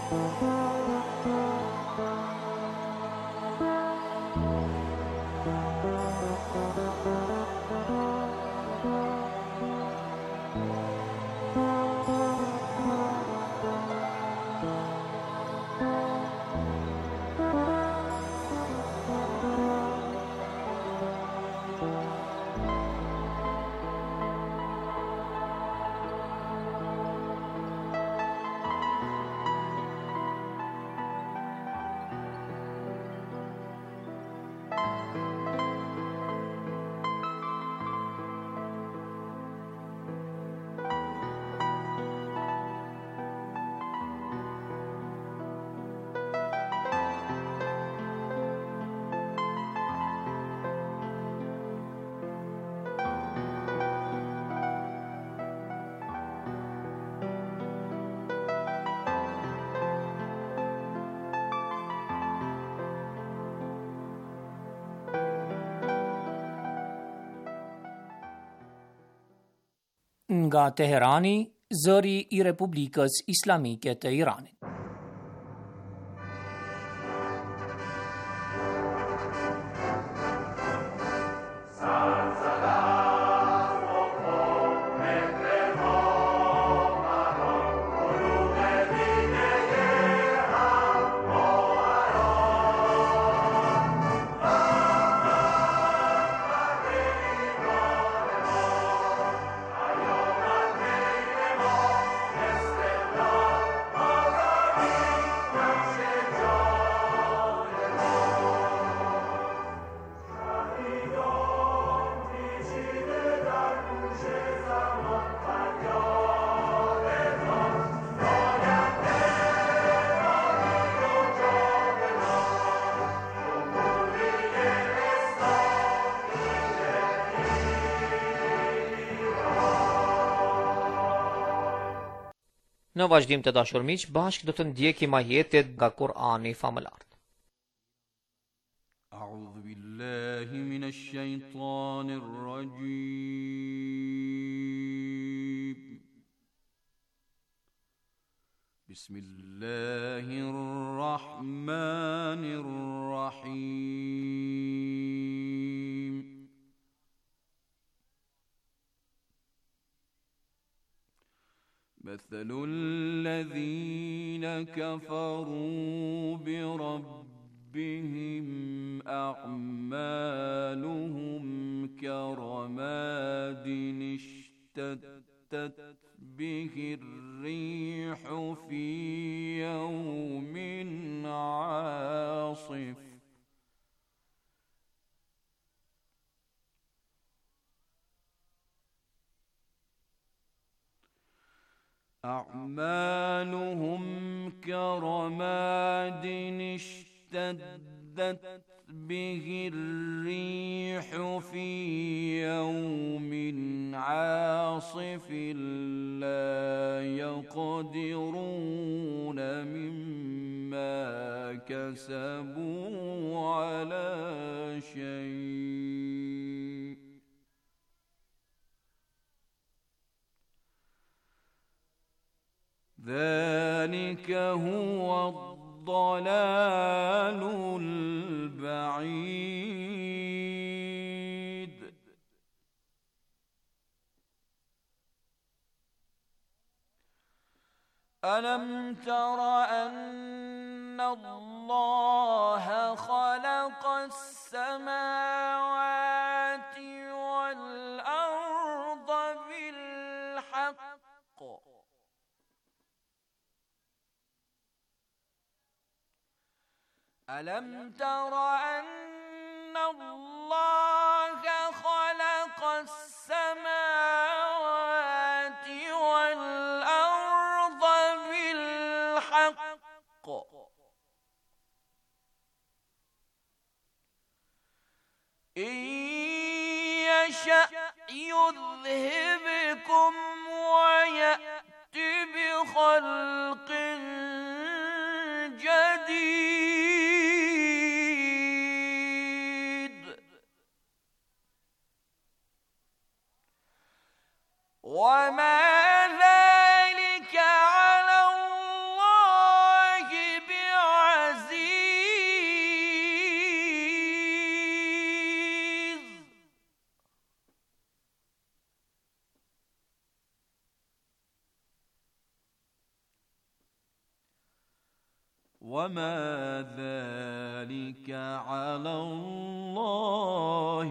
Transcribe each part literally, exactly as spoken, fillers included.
Nga Teherani, zëri i Republikës Islamike të Iranit. Në vazhdim të dashur miq, bashkë do të ndjekim ajetet nga Kur'ani famëlar. A'udhu billahi minash shaitanir rajim. Bismillahir rahmanir rahim. مثل الذين كفروا بربهم أعمالهم كرماد اشتدت به الريح في يوم عاصف أعمالهم كرماد اشتدت به الريح في يوم عاصف لا يقدرون مما كسبوا على شيء ذلك هو الضلال البعيد ألم تر أن الله خلق السماوات والأرض بالحق ألم تر أن الله خلق السماوات والأرض بالحق إن يشأ يذهبكم ويأت بخلق جديد وما ذلك على الله وما ذلك على الله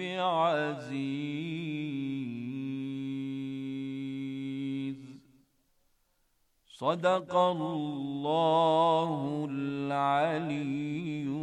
بعزيز صدق الله العلي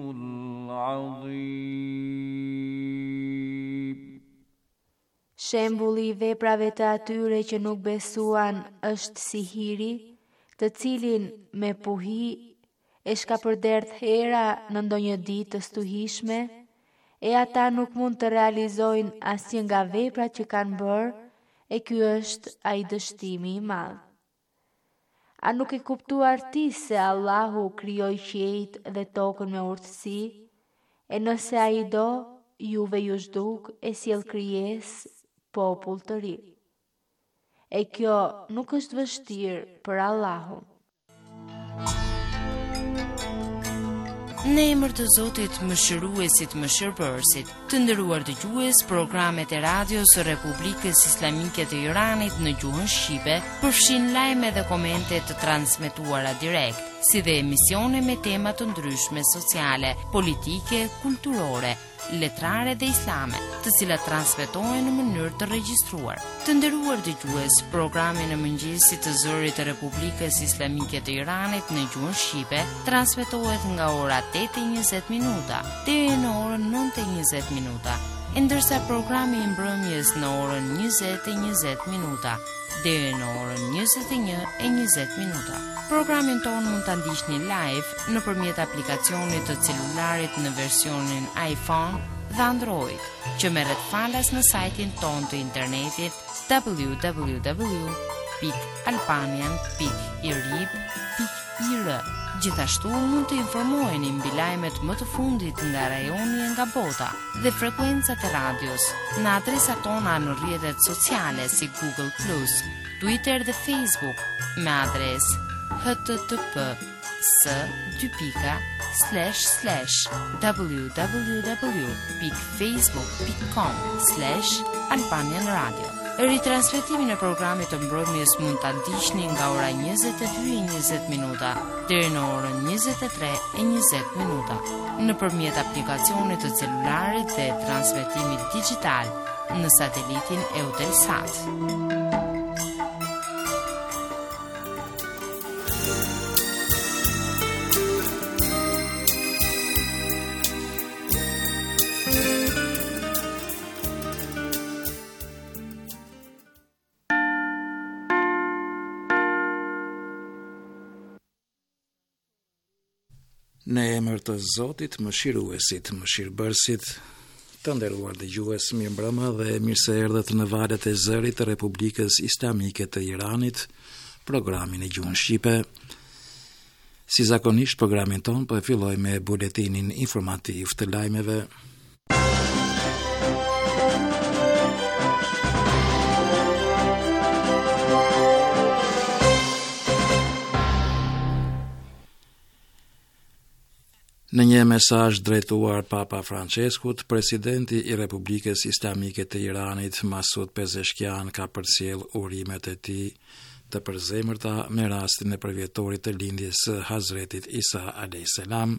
العظيم. Shembulli i veprave të atyre që nuk besuan është si hiri, të cilin me puhi e shkapërderdh hera në ndonjë ditë të stuhishme, e ata nuk mund të realizojnë asnjë nga veprat që kanë bërë, e ky është ai dështimi i madh. A nuk e kuptuar ti se Allahu krijoi qiejt dhe tokën me urtësi, e nëse ai do, juve ju zhduk e sjell krijesë popull të ri. E kjo nuk është vështirë për Allahun. Në emër të Zotit Mëshiruesit Mëshirbërësit, të nderuar dëgjues, programet e radios së Republikës Islamike të Iranit në gjuhën shqipe përfshin lajme dhe komente të transmetuara direkt, si dhe emisione me tema të ndryshme sociale, politike, kulturore, letrare dhe islame, të cilat transmetohen në mënyrë të regjistruar. Të nderuar dëgjues, programi në mëngjesit të zërit të Republikës Islamike të Iranit në gjuhën shqipe transmetohet nga ora tetë e njëzet minuta deri në orën nëntë e njëzet minuta, e ndërsa programi i mbrëmjes në orën njëzet e njëzet minuta deri në orën njëzet e një e njëzet minuta. Programin ton mund ta ndiqni live nëpërmjet aplikacionit të celularit në versionin iPhone dhe Android, që merret falas në sajtin ton të internetit w w w pikë albanian pikë irib pikë ir. Gjithashtu mund të informoheni mbi lajmet më të fundit nga rajoni e nga bota dhe frekuencat e radios në adresat tona në rrjetet sociale si Google plus, Twitter dhe Facebook me adresë http s dy pika slash slash www pikë facebook pikë com slash albanian radio. Ritransmetimin e programit të mbrëmjes mund ta ndiqni nga ora njëzet e dy e njëzet minuta deri në orën njëzet e tre e njëzet minuta nëpërmjet aplikacionit të celularit dhe transmetimit digjital në satelitin Eutelsat. Në emër të Zotit Mëshiruesit Mëshirbërësit, të nderuar dëgjues, mirëmbrëma dhe mirëse erdhët në valët e zërit të Republikës Islamike të Iranit, programin e gjuhën shqipe. Si zakonisht, programin ton po e filloj me buletinin informativ të lajmeve. Në një mesazh drejtuar Papa Franceskut, presidenti i Republikës Islamike të Iranit, Masud Pezeshkian, ka përcjell urimet e tij të përzemërta me rastin e përvjetorit të lindjes së Hazretit Isa alayhis salam.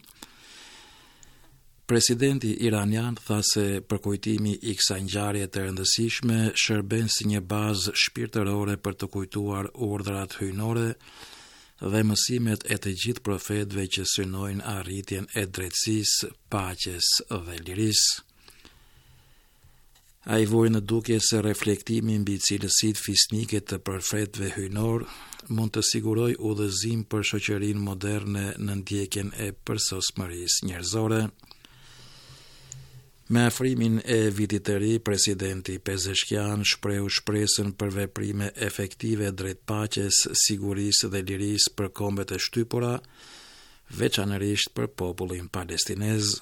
Presidenti iranian tha se përkujtimi i kësaj ngjarje të rëndësishme shërben si një bazë shpirtërore për të kujtuar urdhrat hyjnore dhe mësimet e të gjithë profetëve që synojnë arritjen e drejtësisë, paqes dhe lirisë. Ai vuri në dukje se reflektimi mbi cilësitë fisnike të profetëve hyjnor mund të sigurojë udhëzim për shoqërinë moderne në ndjekjen e përsosmërisë njerëzore. Me afrimin e vitit të ri, presidenti Pezeshkian shprehu shpresën për veprime efektive drejt paqes, sigurisë dhe lirisë për kombet e shtypura, veçanërisht për popullin palestinez.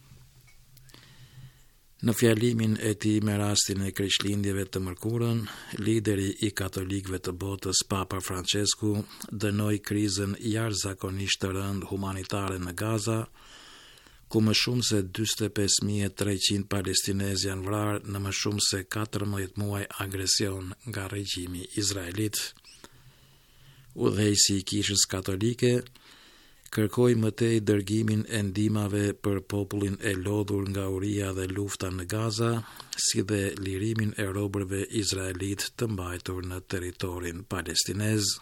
Në fjalimin e tij me rastin e Krishtlindjeve të mërkurën, lideri i katolikëve të botës, Papa Francesku, dënoi krizën jashtëzakonisht të rëndë humanitare në Gaza, ku më shumë se njëzet e pesë mijë e treqind palestinezë janë vrarë në më shumë se katërmbëdhjetë muaj agresion nga regjimi izraelit. Udhëheqësi i Kishës Katolike kërkoi mëtej dërgimin e ndihmave për popullin e lodhur nga uria dhe lufta në Gaza, si dhe lirimin e robërve izraelit të mbajtur në territorin palestinez.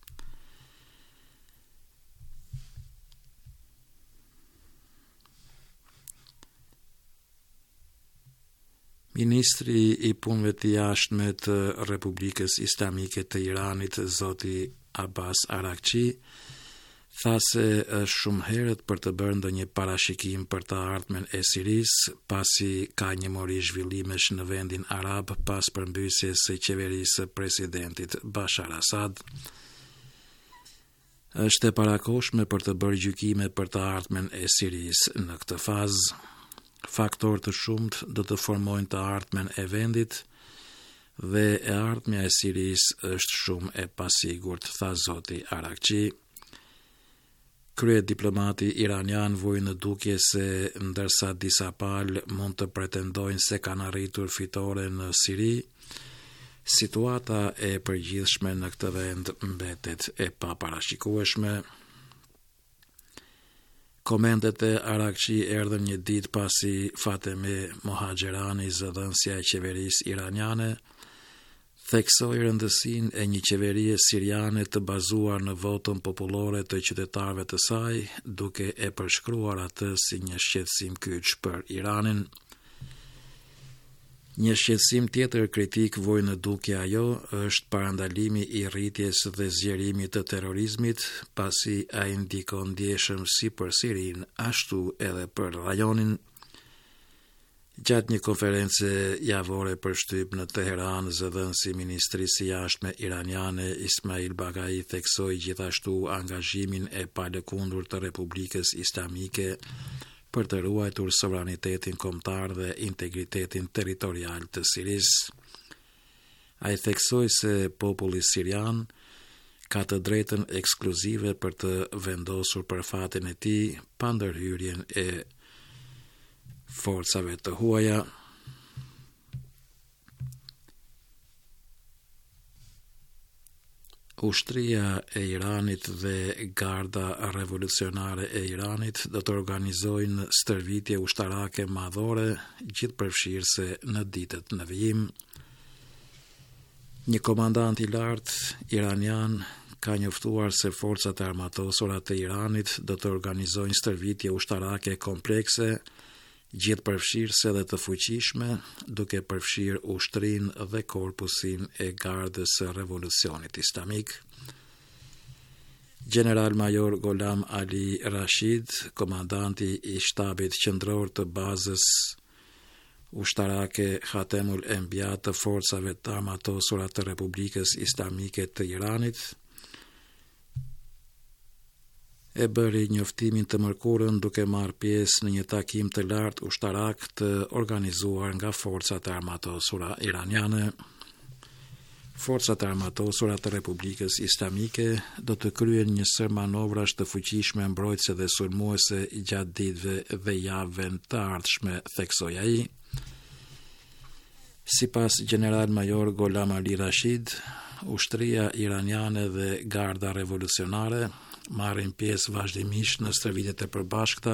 Ministri i punëve të jashtme të Republikës Islamike të Iranit, zoti Abbas Araghchi, tha se është shumë herët për të bërë ndonjë parashikim për të ardhmen e Sirisë, pasi ka një mori zhvillimesh në vendin arab pas përmbysjes së qeverisë së presidentit Bashar Assad. Është e parakoshme për të bërë gjykime për të ardhmen e Sirisë në këtë fazë. Faktorë të shumt do të formojnë të ardhmen e vendit dhe e ardhmja e Sirisë është shumë e pasigurt, tha zoti Araghchi. Krye diplomati iranian vojë në dukje se ndërsa disa palë mund të pretendojnë se kanë arritur fitore në Siri, situata e përgjithshme në këtë vend mbetet e paparashikueshme. Komentet e Araghchi erdhën një ditë pasi Fatemi Mohaxherani, zëdhënësja e qeverisë iraniane, theksoi rëndësinë e një qeverie siriane të bazuar në votën popullore të qytetarëve të saj, duke e përshkruar atë si një shqetësim kyç për Iranin. Një shqetësim tjetër kritik vojë në dukje ajo është parandalimi i rritjes dhe zgjerimit të terrorizmit, pasi ai ndikon ndjeshëm si për Sirinë, ashtu edhe për rajonin. Gjatë një konference javore për shtyp në Teheran, zëdhënësi i Ministrisë së Jashtme iraniane Ismail Bagai theksoi gjithashtu angazhimin e palëkundur të Republikës Islamike për të ruajtur sovranitetin kombëtar dhe integritetin territorial të Sirisë. Ai theksoi se populli sirian ka të drejtën ekskluzive për të vendosur për fatin e tij pa ndërhyrjen e forcave të huaja. Ushtria e Iranit dhe Garda Revolucionare e Iranit do të organizojnë stërvitje ushtarake madhore gjithëpërfshirëse në ditët në vijim. Një komandant i lartë iranian ka njoftuar se forcat e armatosura të Iranit do të organizojnë stërvitje ushtarake komplekse, gjithëpërfshirëse dhe të fuqishme, duke përfshirë ushtrinë dhe korpusin e Gardës së Revolucionit Islamik. General Major Gholam Ali Rashid, komandanti i shtabit qendror të bazës ushtarake Khatemul Enbiya të forcave të armatosura të Republikës Islamike të Iranit, e bëri njoftimin të mërkurën duke marrë pjesë në një takim të lartë ushtarak të organizuar nga forcat e armatosura iraniane. Forcat e armatosura të Republikës Islamike do të kryen një sër manovrash të fuqishme mbrojtëse dhe sulmuese gjatë ditëve dhe javëve të ardhshme, theksoi ai. Sipas General Major Gholam Ali Rashid, ushtria iraniane dhe Garda Revolucionare marrin pjesë vazhdimisht në stërvitjet e përbashkëta,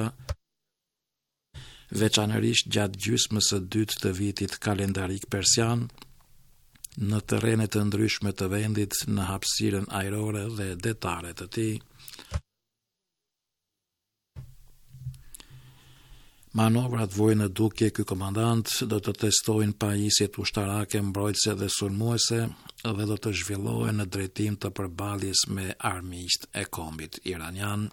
veçanërisht gjatë gjysmës së dytë të vitit kalendarik persian, në terrene të ndryshme të vendit, në hapësirën ajrore dhe detare të tij. Manovrat vojë në dukje ky komandant do të testojnë pajisjet ushtarake mbrojtëse dhe sulmuese dhe do të zhvillohen në drejtim të përballjes me armiqt e kombit iranian.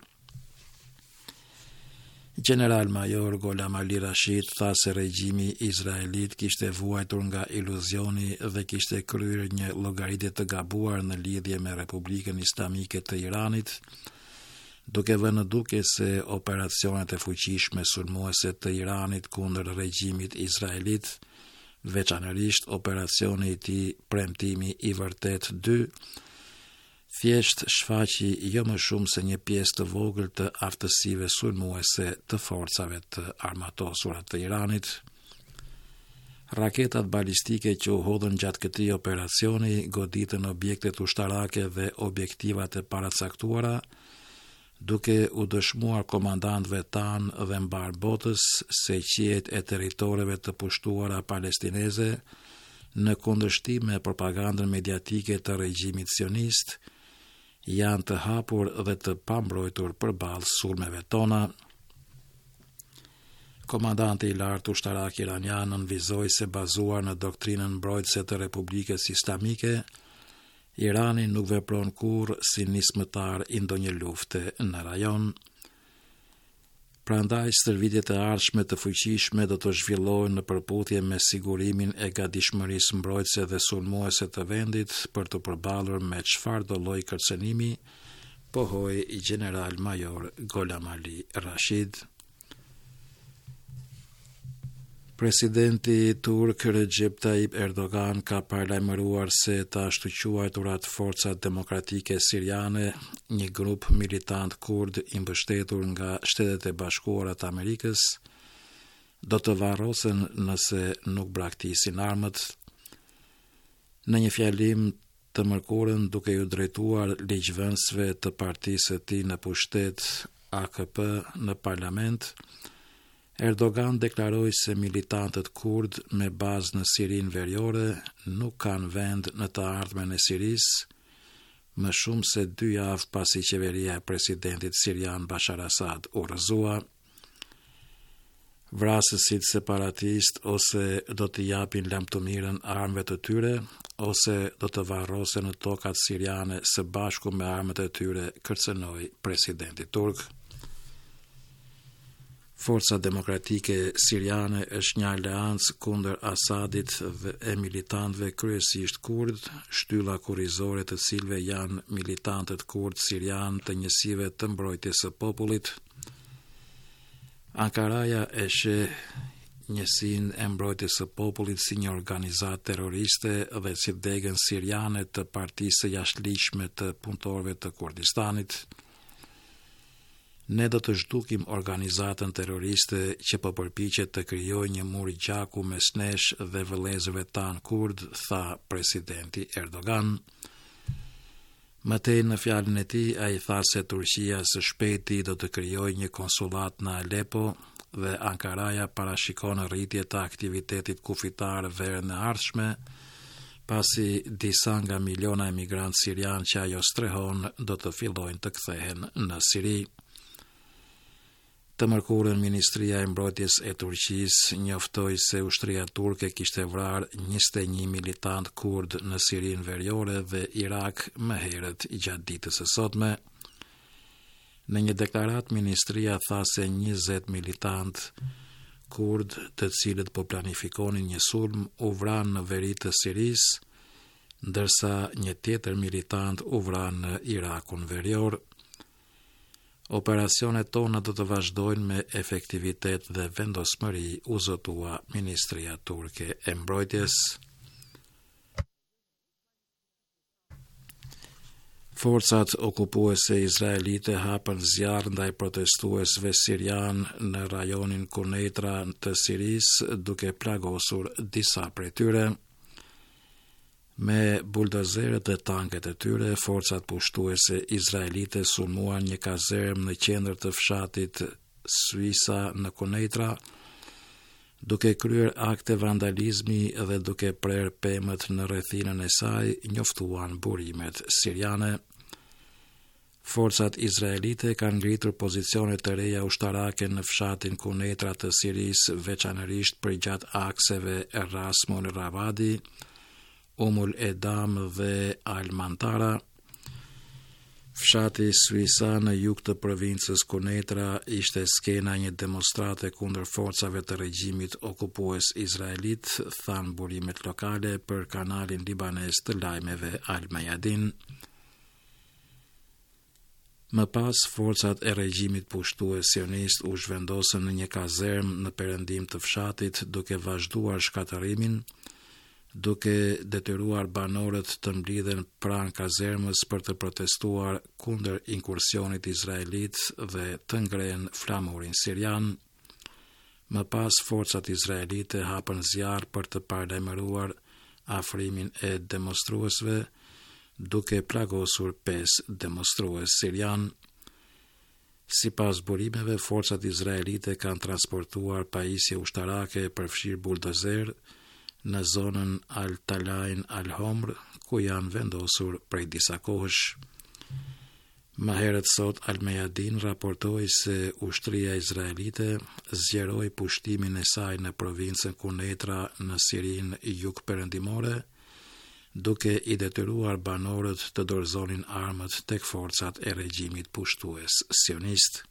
General Major Gholam Ali Rashid tha se regjimi izraelit kishte vuajtur nga iluzioni dhe kishte kryer një llogaritje të gabuar në lidhje me Republikën Islamike të Iranit, duke vënë në dukje se operacionet e fuqishme sulmuese të Iranit kundër regjimit izraelit, veçanërisht operacioni i tij Premtimi i Vërtet dy, thjesht shfaqi jo më shumë se një pjesë të vogël të aftësive sulmuese të forcave të armatosura të Iranit. Raketat balistike që u hodhën gjatë këtij operacioni goditën objektet ushtarake dhe objektivat e paracaktuara, duke u dëshmuar komandantëve tanë dhe mbar botës se qiejt e territoreve të pushtuara palestineze në kundërshtim me propagandën mediatike të regjimit sionist janë të hapur dhe të pambrojtur përballë sulmeve tona. Komandanti i lartë ushtarak iranian nënvizoi se bazuar në doktrinën mbrojtëse të Republikës Islamike, Irani nuk vepron kurrë si nismëtar i ndonjë lufte në rajon. Prandaj stërvitjet e ardhshme të fuqishme do të zhvillohen në përputhje me sigurimin e gatishmërisë mbrojtëse dhe sulmuese të vendit për të përballur me çfarëdo lloj kërcënimi, pohoi i general major Gholam Ali Rashid. Presidenti turk Recep Tayyip Erdogan ka paralajmëruar se të ashtu quajturat forcat demokratike siriane, një grup militant kurd i mbështetur nga Shtetet e Bashkuara të Amerikës, do të varrosen nëse nuk braktisin armët. Në një fjalim të mërkurën, duke ju drejtuar ligjvënësve të partisë së tij në pushtet A K P në parlament, Erdogan deklaroi se militantët kurd me bazë në Sirinë Veriore nuk kanë vend në të ardhmen e Sirisë, më shumë se dy javë pasi qeveria e presidentit sirian Bashar Assad u rrëzua. Vrasësit separatist ose do të japin lamtumirën armëve të tyre, ose do të varrosen në tokat siriane së bashku me armët e tyre, kërcënoi presidenti turk. Forca Demokratike Siriane është një aleancë kundër Asadit dhe e militantëve kryesisht kurd, shtylla kurrizore të cilëve janë militantët kurd sirian të njësive të mbrojtjes së popullit. Ankaraja e sheh njësinë e mbrojtjes së popullit si një organizatë terroriste dhe si degën siriane të partisë së jashtëligjshme të punëtorëve të Kurdistanit. Ne do të zhdukim organizatën terroriste që po përpiqet të krijojë një mur gjaku mes nesh dhe vëllezërve tanë kurd, tha presidenti Erdogan. Mëtej në fjalën e tij, ai tha se Turqia së shpejti do të krijojë një konsullat në Aleppo dhe Ankaraja parashikon rritje të aktivitetit kufitar verën e ardhshme, pasi disa nga miliona emigrantë sirian që ajo strehon do të fillojnë të kthehen në Siri. Të mërkurën, Ministria e Mbrojtjes e Turqisë njoftoi se ushtria turke kishte vrarë njëzet e një militant kurd në Sirinë Veriore dhe Irak më herët gjatë ditës së sotme. Në një deklarat, ministria tha se njëzet militant kurd, të cilët po planifikonin një sulm, u vranë në veri të Sirisë, ndërsa një tjetër militant u vranë në Irakun Verior. Operacionet tona do të vazhdojnë me efektivitet dhe vendosmëri, u zotua Ministria Turke e Mbrojtjes. Forcat okupuese izraelite hapën zjarr ndaj protestuesve sirian në rajonin Kuneitra të Sirisë, duke plagosur disa prej tyre. Me buldozerët dhe tanket e tyre, forcat pushtuese izraelite sulmuan një kazermë në qendër të fshatit Suisa në Kuneitra, duke kryer akte vandalizmi dhe duke prerë pemët në rrethinën e saj, njoftuan burimet siriane. Forcat izraelite kanë ngritur pozicione të reja ushtarake në fshatin Kuneitra të Sirisë, veçanërisht përgjatë akseve Erasmon Ravadi, Umul Edam dhe Al-Mantara. Fshati Suisa në jug të provincës Kuneitra ishte skena një demonstrate kundër forcave të regjimit okupues izraelit, than burimet lokale për kanalin libanes të lajmeve Al-Mayadin. Më pas, forcat e regjimit pushtues sionist u zhvendosën në një kazermë në perëndim të fshatit, duke vazhduar shkatërimin, duke detyruar banorët të mblidhen pranë kazermës për të protestuar kundër inkursionit izraelit dhe të ngrenë flamurin sirian. Më pas, forcat izraelite hapën zjarr për të paralajmëruar afrimin e demonstruesve, duke plagosur pesë demonstrues sirian. Sipas burimeve, forcat izraelite kanë transportuar pajisje ushtarake përfshirë buldozer në zonën Al-Talain Al-Homr, ku janë vendosur prej disa kohësh. Më herët sot Al-Mayadin raportoi se ushtria izraelite zgjeroi pushtimin e saj në provincën Kuneitra në Sirinë jugperëndimore, duke i detyruar banorët të dorëzonin armët tek forcat e regjimit pushtues sionist.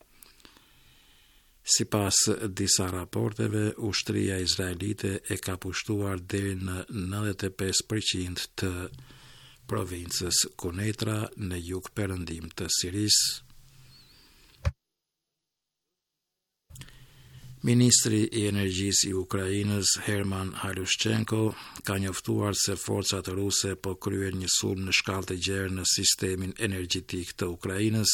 Sipas disa raporteve, ushtria izraelite e ka pushtuar deri në nëntëdhjetë e pesë përqind të provincës Kuneitra në jug perëndim të Sirisë. Ministri i Energjisë i Ukrainës, Herman Halushchenko, ka njoftuar se forcat ruse po kryen një sulm në shkallë të gjerë në sistemin energjetik të Ukrainës.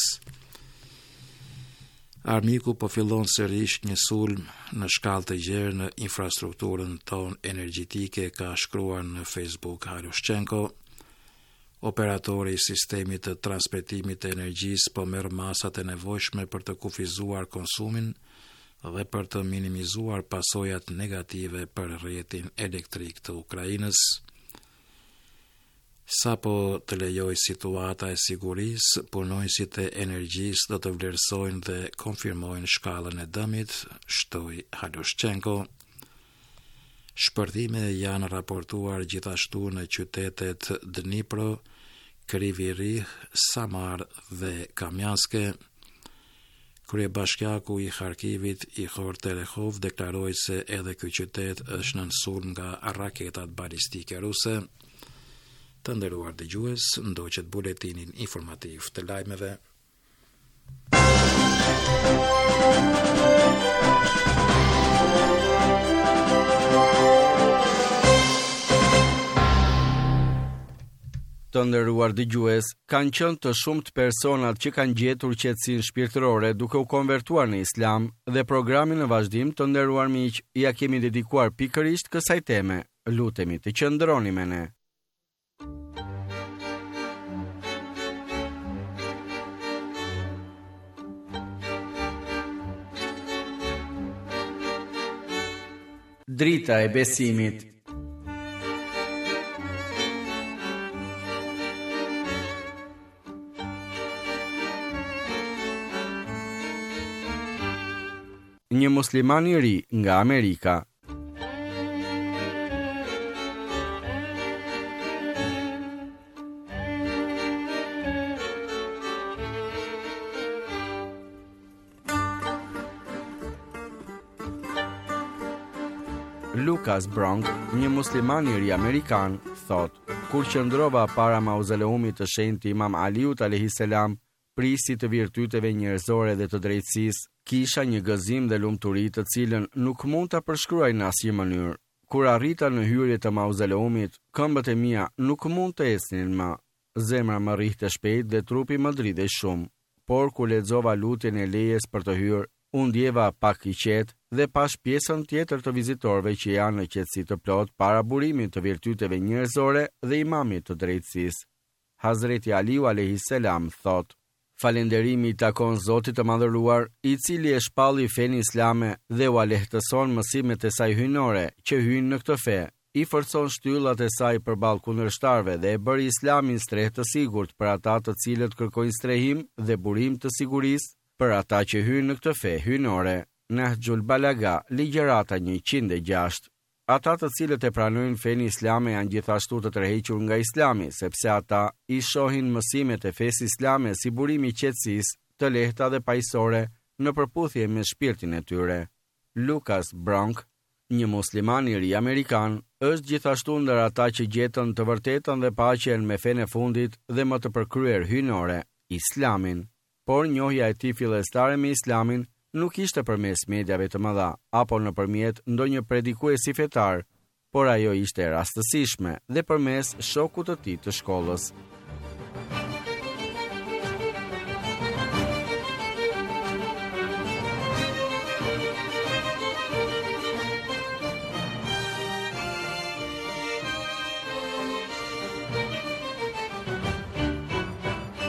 Armiku po fillon sërish një sulm në shkallë të gjerë në infrastrukturën tonë energjetike, ka shkruar në Facebook Halushchenko. Operatori i sistemit të transmetimit të energjisë po merr masat e nevojshme për të kufizuar konsumin dhe për të minimizuar pasojat negative për rrjetin elektrik të Ukrainës. Sapo të lejoj situata e sigurisë, punojësit e energjisë do të vlerësojnë dhe konfirmojnë shkallën e dëmit, shtoi Halushchenko. Shpërthime janë raportuar gjithashtu në qytetet Dnipro, Kryvyi Rih, Samar dhe Kamjanske. Kryebashkiaku i Kharkivit, Ihor Terehov, deklaroi se edhe ky qytet është nën sulm nga raketat balistike ruse. Të nderuar dëgjues, ndoqet buletinin informativ të lajmeve. Të nderuar dëgjues, kanë qenë të shumtë personat që kanë gjetur qetësinë shpirtërore duke u konvertuar në Islam dhe programin në vazhdim, të nderuar miq, ja kemi dedikuar pikërisht kësaj teme. Lutemi të qëndroni me ne. Drita e besimit. Një musliman i ri nga Amerika. Lucas Bronk, një musliman i ri amerikan, thot: kur qëndrova para mauzoleumit të shenjtë Imam Aliut alayhis salam, prisi të virtyteve njerëzore dhe të drejtësisë, kisha një gëzim dhe lumturi të cilën nuk mund ta përshkruaj në asnjë mënyrë. Kur arrita në hyrje të mauzoleumit, këmbët e mia nuk mund të ecnin më. Zemra më rrihte shpejt dhe trupi më dridhej shumë. Por kur lexova lutjen e lejes për të hyrë, u ndjeva pak i qetë dhe pash pjesën tjetër të vizitorëve që janë në qetësi të plot para burimit të virtyteve njerëzore dhe imamit të drejtësisë. Hazreti Aliu alayhis salam thot: falënderimi i takon Zotit të madhëruar, i cili e shpalli fenë islame dhe u lehtëson mësimet e saj hyjnore që hyjnë në këtë fe, i forcon shtyllat e saj përballë kundërshtarëve dhe e bëri Islamin strehë të sigurt për ata të cilët kërkojnë strehim dhe burim të sigurisë për ata që hyjnë në këtë fe hyjnore. Nahjul Balaga, ligjërata njëqind e gjashtë. Ata të cilët e pranojnë fenë islame janë gjithashtu të tërhequr nga Islami, sepse ata i shohin mësimet e fesë islame si burimi i qetësisë, të lehta dhe paqësore në përputhje me shpirtin e tyre. Lucas Bronk, një musliman i ri amerikan, është gjithashtu ndër ata që gjetën të vërtetën dhe paqen me fenë e fundit dhe më të përkryer hyjnore, Islamin. Por njohja e tij fillestare me Islamin nuk ishte përmes mediave të mëdha apo nëpërmjet ndonjë predikuesi fetar, por ajo ishte e rastësishme dhe përmes shokut të tij të shkollës.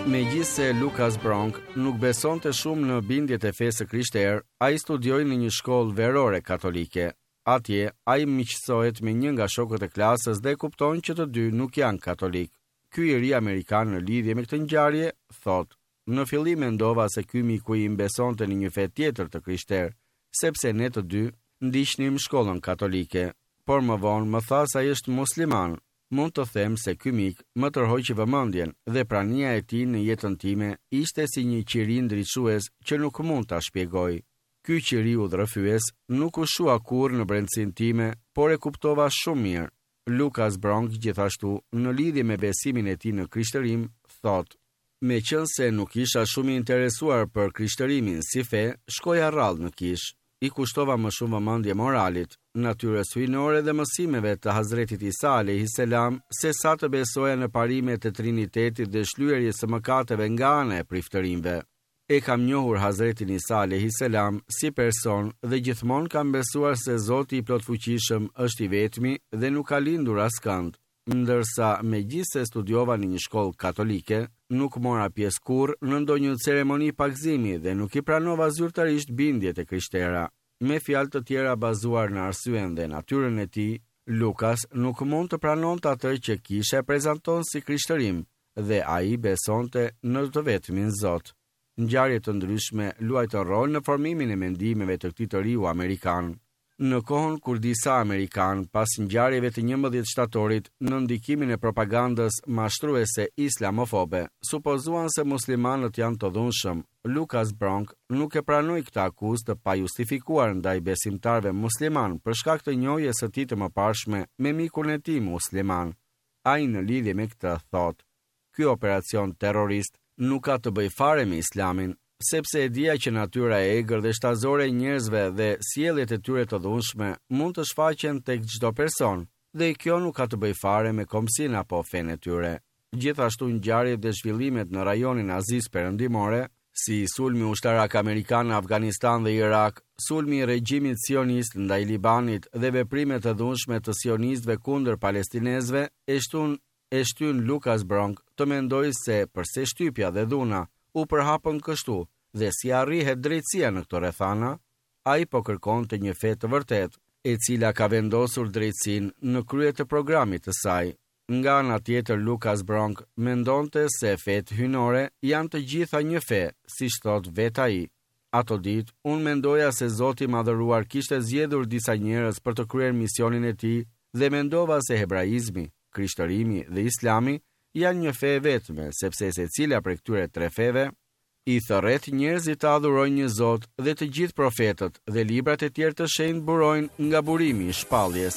Megjithse Lucas Bronk nuk besonte shumë në bindjet e fesë krishterë, ai studioi në një shkollë verore katolike. Atje, ai miqësohet me një nga shokët e klasës dhe kupton që të dy nuk janë katolik. Ky i ri amerikan në lidhje me këtë ngjarje thotë: "Në fillim mendova se ky miku im besonte në një fe tjetër të krishterë, sepse ne të dy ndiqnim shkollën katolike, por më vonë më tha se ai është musliman." Mund të them se ky mik më tërhoqi vëmendjen dhe prania e tij në jetën time ishte si një qiri ndriçues që nuk mund ta shpjegoj. Ky qiri udhërrëfyes nuk u shua kurrë në brendësinë time, por e kuptova shumë mirë. Lucas Bronk gjithashtu, në lidhje me besimin e tij në krishtërim, thotë: "Meqense nuk isha shumë i interesuar për krishtërimin si fe, shkoja rrallë në kish. I kushtova më shumë vëmendje moralit, natyrës hyjnore dhe mësimeve të Hazretit Isa alayhis salam, se sa të besoja në parimet e Trinitetit dhe shlyerjes së mëkateve nga ana e priftërimve. E kam njohur Hazretin Isa alayhis salam si person dhe gjithmonë kam besuar se Zoti i plotfuqishëm është i vetmi dhe nuk ka lindur askënd. Ndërsa megjithse studiova në një shkollë katolike, nuk mora pjesë kurrë në ndonjë ceremoni pakzimi dhe nuk i pranova zyrtarisht bindjet e krishtera. Me fjalë të tjera bazuar në arsyen dhe natyrën e tij, Lukas nuk mund të pranonte atë që kisha e prezanton si krishtërim dhe ai besonte në të vetmin Zot. Ngjarje të ndryshme luajtën rol në formimin e mendimeve të këtij të riu amerikan. Në kohën kur disa amerikan, pas ngjarjeve të njëmbëdhjetë shtatorit, në ndikimin e propagandës mashtruese islamofobe, supozuan se muslimanët janë të dhunshëm, Lucas Bronk nuk e pranoi këtë akuzë të pajustifikuar ndaj besimtarëve musliman për shkak të njohjes së tij të mëparshme me mikun e tij musliman. Ai në lidhje me këtë thotë: "Ky operacion terrorist nuk ka të bëjë fare me Islamin, sepse e dija që natyra e egër dhe shtazore e njerëzve dhe sjelljet e tyre të dhunshme mund të shfaqen tek çdo person, dhe kjo nuk ka të bëjë fare me komsin apo fenë e tyre." Gjithashtu ngjarjet dhe zhvillimet në rajonin Azisë Perëndimore, si sulmi ushtarak amerikan në Afganistan dhe Irak, sulmi i regjimit sionist ndaj Libanit dhe veprimet e dhunshme të sionistëve kundër palestinezëve, e shtyn e shtyn Lucas Bronk të mendojë se përse shtypja dhe dhuna u përhapën kështu dhe si arrihet drejtësia në këto rrethana, ai po kërkonte një fe të vërtetë, e cila ka vendosur drejtësinë në krye të programit të saj. Nga ana tjetër, Lucas Bronk mendonte se fetë hyjnore janë të gjitha një fe, siç thot vetë ai. Ato ditë, unë mendoja se Zoti i Madhëruar kishte zgjedhur disa njerëz për të kryer misionin e tij dhe mendova se hebraizmi, krishtërimi dhe islami janë një fe e vetme, sepse secila prej këtyre tre feve i thërret njerëzit të adhurojnë një Zot dhe të gjithë profetët dhe librat e tjerë të shenjtë burojnë nga burimi i shpalljes.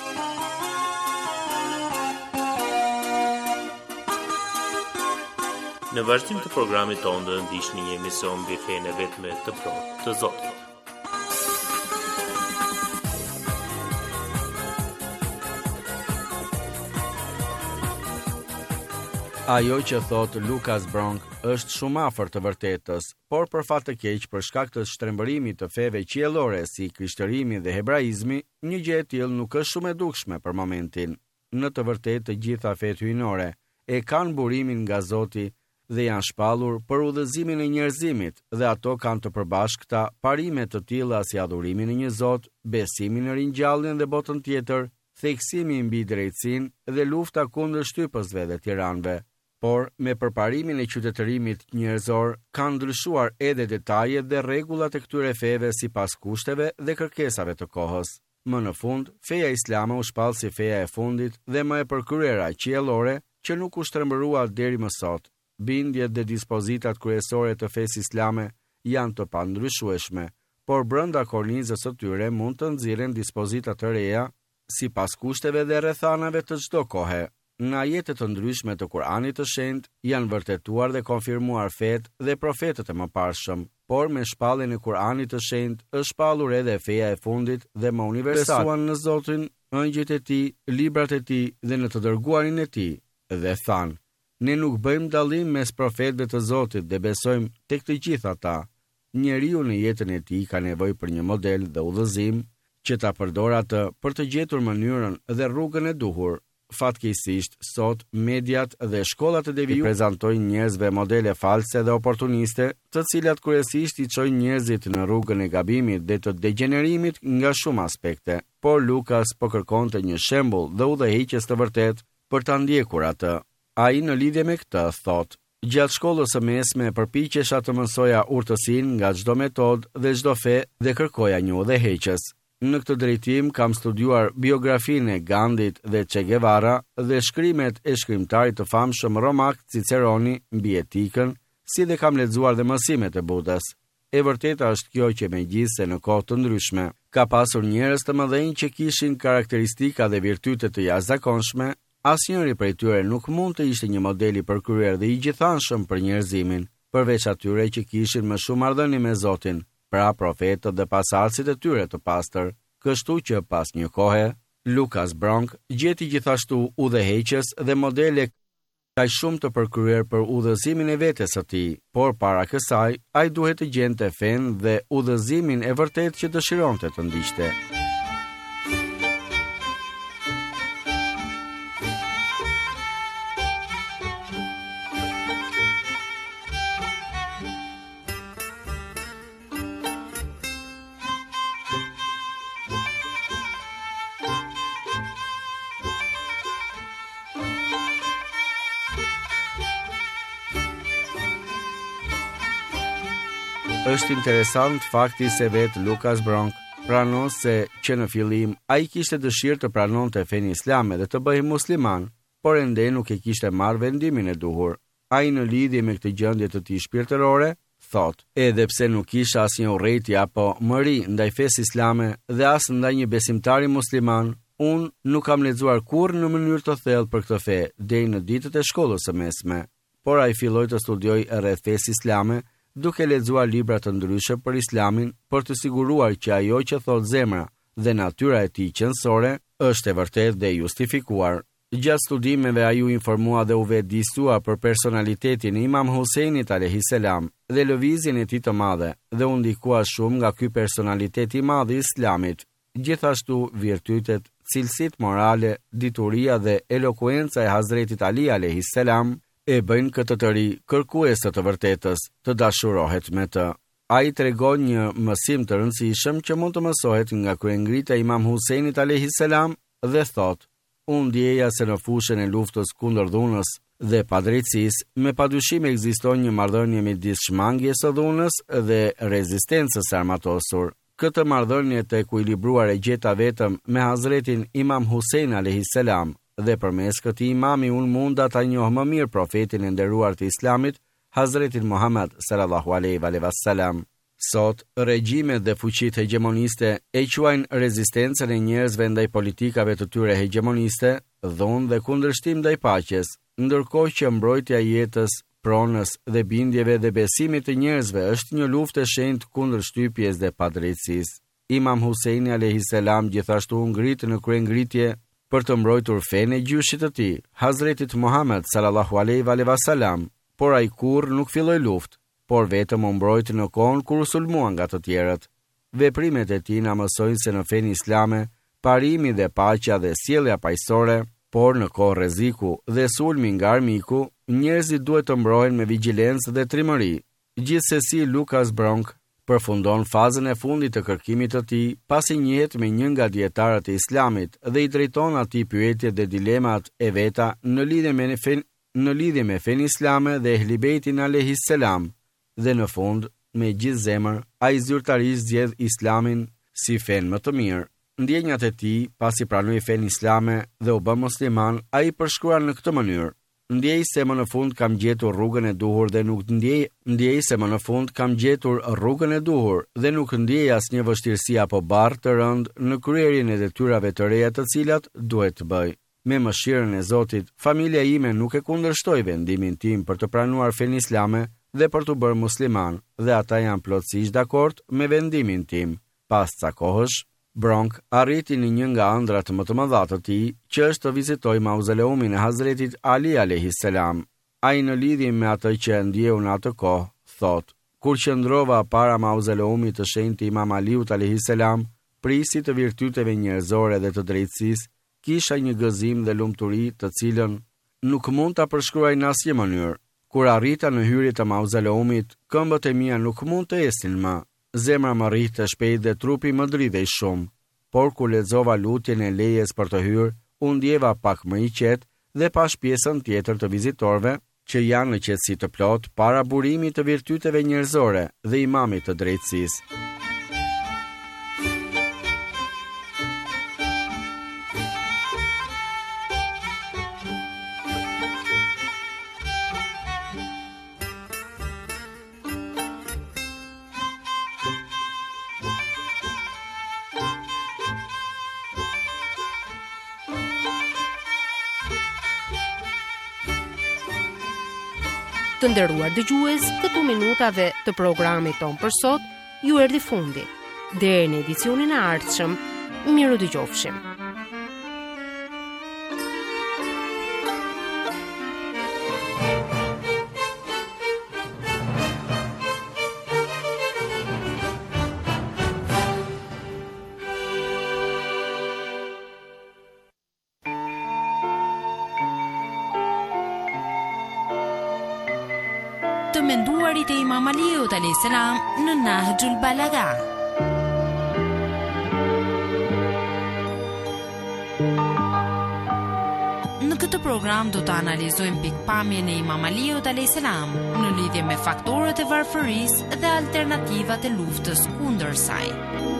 Në vazhdim të programit tonë do ndiqni një emision mbi fenë e vetme të plotë të Zotit. Ajo që thot Lucas Bronk është shumë afër të vërtetës, por për fat të keq për shkak të shtrembërimit të feve qiellore si krishtërimi dhe hebraizmi, një gjë e tillë nuk është shumë e dukshme për momentin. Në të vërtetë të gjitha fetë hyjnore e kanë burimin nga Zoti dhe janë shpallur për udhëzimin e njerëzimit dhe ato kanë të përbashkëta parime të tilla si adhurimi në një Zot, besimi në ringjalljen dhe botën tjetër, theksimi mbi drejtësinë dhe lufta kundër shtypësve dhe tiranëve. Por me përparimin e qytetërimit njerëzor kanë ndryshuar edhe detajet dhe rregullat e këtyre feve sipas kushteve dhe kërkesave të kohës. Më në fund, feja islame u shpall si feja e fundit dhe më e përkryera qiellore që nuk u shtrembërua deri më sot. Bindjet dhe dispozitat kryesore të fesë islame janë të pandryshueshme, por brenda kornizës së tyre mund të nxirren dispozita të reja sipas kushteve dhe rrethanave të çdo kohe. Në ajete të ndryshme të Kuranit të Shenjtë janë vërtetuar dhe konfirmuar fetë dhe profetët e mëparshëm, por me shpalljen e Kuranit të Shenjtë është shpallur edhe feja e fundit dhe më universal. Besuan në Zotin, ëngjëjt e tij, librat e tij dhe në të dërguarin e tij, dhe thanë: "Ne nuk bëjmë dallim mes profetëve të Zotit dhe besojmë tek të gjithë ata." Njeriu në jetën e tij ka nevojë për një model dhe udhëzim që ta përdorë atë për të gjetur mënyrën dhe rrugën e duhur. fatkeqësisht, sot mediat dhe shkollat e devijuara prezantojnë njerëzve modele false dhe oportuniste, të cilat kryesisht i çojnë njerëzit në rrugën e gabimit dhe të degenerimit nga shumë aspekte. Por Lukas po kërkonte një shembull dhe udhëheqjes të vërtet për ta ndjekur atë. Ai në lidhje me këtë thotë: gjatë shkollës së mesme përpiqesha të mësoja urtësinë nga çdo metodë dhe çdo fe dhe kërkoja një udhëheqës. Në këtë drejtim kam studiuar biografinë e Gandhit dhe Che Guevara dhe shkrimet e shkrimtarit të famshëm romak Ciceroni mbi etikën, si dhe kam lexuar dhe mësimet e Budës. E vërteta është kjo që megjithse në kohë të ndryshme ka pasur njerëz të mëdhenj që kishin karakteristika dhe virtyte të jashtëzakonshme, asnjëri prej tyre nuk mund të ishte një model i përkryer dhe i gjithanshëm për njerëzimin, përveç atyre që kishin më shumë marrëdhënie me Zotin, pra profetët dhe pasardhësit e tyre të pastër. Kështu që pas një kohe, Lukas Bronk gjeti gjithashtu udhëheqës dhe modele kaq shumë të përkryer për udhëzimin e vetes së tij, por para kësaj ai duhet të gjente fen dhe udhëzimin e vërtet që dëshironte të ndiqte. Është interesant fakti se vetë Lukas Bronk pranon se që në fillim ai kishte dëshirë të pranonte fenë islame dhe të bëhej musliman, por ende nuk e kishte marrë vendimin e duhur. Ai në lidhje me këtë gjendje të tij shpirtërore, thotë: edhe pse nuk kisha asnjë urrëti apo mëri ndaj fesë islame dhe as ndaj një besimtari musliman, unë nuk kam lexuar kurrë në mënyrë të thellë për këtë fe deri në ditët e shkollës së mesme. Por ai filloi të studiojë rreth fesë islame, duke lexuar libra të ndryshëm për islamin, për të siguruar që ajo që thot zemra dhe natyra e tij qendrore është e vërtetë dhe justifikuar. Gjatë studimeve ai u informua dhe u vetëdijsua për personalitetin e Imam Husajnit alayhis salam dhe lëvizjen e tij të madhe, dhe u ndikua shumë nga ky personalitet i madh i islamit. Gjithashtu virtytet, cilësitë morale, dituria dhe elokuenca e Hazretit Ali alayhis salam e bëjnë këtë të ri kërkues të të vërtetës të dashurohet me të. Ai tregon një mësim të rëndësishëm që mund të mësohet nga kryengritja e Imam Husajnit alayhis salam dhe thotë: unë ndjeja se në fushën e luftës kundër dhunës dhe padrejtësisë, me padyshim ekziston një marrëdhënie midis shmangjes së dhunës dhe rezistencës së armatosur. Këtë marrëdhënie të ekuilibruar e gjeta vetëm me Hazretin Imam Husajn alayhis salam, dhe përmes këtij imami unë munda ta njoh më mirë profetin e nderuar të Islamit, Hazretin Muhammad sallallahu alaihi wasallam. Sot, regjimet dhe fuqitë hegemoniste e quajnë rezistencën e njerëzve ndaj politikave të tyre hegemoniste, dhunë dhe kundërshtim ndaj paqes, ndërkohë që mbrojtja e jetës, pronës dhe bindjeve dhe besimit të njerëzve është një luftë e shenjtë kundër shtypjes dhe padrejtësisë. Imam Husajni alayhis salam gjithashtu ngrit në kryengritje për të mbrojtur fenë e gjyshit të tij, Hazretit Muhammad sallallahu alaihi wasallam, por ai kurrë nuk filloi luftë, por vetëm u mbrojti në kohën kur u sulmua nga të tjerët. Veprimet e tij na mësojnë se në fenë islame, parimi dhe paqja dhe sjellja paqësore, por në kohë rreziku dhe sulmi nga armiku, njerëzit duhet të mbrohen me vigjilencë dhe trimëri. Gjithsesi, Lukas Bronk përfundon fazën e fundit të kërkimit të tij, pasi njihet me një nga dietarët e Islamit dhe i drejton atij pyetjet dhe dilemat e veta në lidhje me fen, në lidhje me fenë islame dhe Ehlibejtin alayhis salam. Dhe në fund, me gjithë zemër, ai zyrtarisht zgjedh Islamin si fenë më të mirë. Ndjenjat e tij, pasi pranoi fenë islame dhe u bë musliman, ai përshkruan në këtë mënyrë: Ndjej se më në fund kam gjetur rrugën e duhur dhe nuk ndjej, ndjej se më në fund kam gjetur rrugën e duhur dhe nuk ndjej asnjë vështirësi apo barr të rënd në kryerjen e detyrave të reja të cilat duhet të bëj. Me mëshirën e Zotit, familja ime nuk e kundërshtoi vendimin tim për të pranuar fenë islame dhe për të bërë musliman, dhe ata janë plotësisht dakord me vendimin tim. Pas ca kohësh, Bronk arriti në një nga ëndrat më të mëdha të tij, që është të vizitojë mauzoleumin e Hazretit Ali alayhis salam. Ai në lidhje me atë që ndjeu në atë kohë, thotë: kur qëndrova para mauzoleumit të shenjtë Imam Aliut alayhis salam, prisi të virtyteve njerëzore dhe të drejtësisë, kisha një gëzim dhe lumturi të cilën nuk mund ta përshkruaj në asnjë mënyrë. Kur arrita në hyrje të mauzoleumit, këmbët e mia nuk mund të esin më. Zemra më rrihte shpejt dhe trupi më dridhej shumë. Por kur lexova lutjen e lejes për të hyrë, u ndjeva pak më i qetë dhe pash pjesën tjetër të vizitorëve që janë në qetësi të plot para burimit të virtyteve njerëzore dhe imamit të drejtësisë. Të nderuar dëgjues, këtu minutave të programit ton për sot ju erdhi fundi. Deri në edicionin e ardhshëm, miru dëgjofshim. Të menduarit e Imam Aliut alayhis salam në Nahjul Balagha. Në këtë program do të analizojmë pikpamjen e Imam Aliut alayhis salam në lidhje me faktorët e varfërisë dhe alternativat e luftës kundër saj.